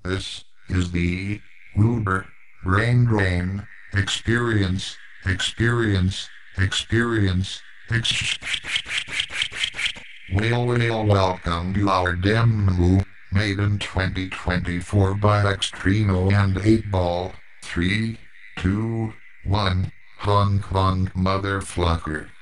This is the Uber Brain Drain Experience, Experience, Experience, welcome to our demo, made in 2024 by Extremo and 8 Ball. 3, 2, 1, Hong Kong motherfucker.